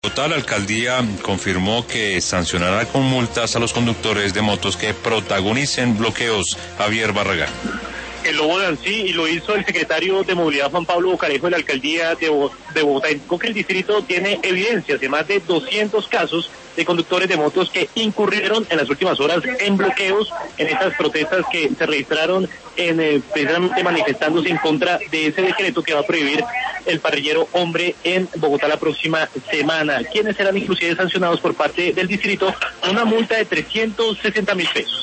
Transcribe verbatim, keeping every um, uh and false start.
La alcaldía confirmó que sancionará con multas a los conductores de motos que protagonicen bloqueos. Javier Barragán. El lobo de Ansí, y lo hizo el secretario de Movilidad Juan Pablo Bocarejo de la alcaldía de, Bo de Bogotá. Indicó que el distrito tiene evidencias de más de doscientos casos de conductores de motos que incurrieron en las últimas horas en bloqueos en estas protestas que se registraron en eh, precisamente manifestándose en contra de ese decreto que va a prohibir el parrillero hombre en Bogotá la próxima semana, quienes serán inclusive sancionados por parte del distrito con una multa de trescientos sesenta mil pesos.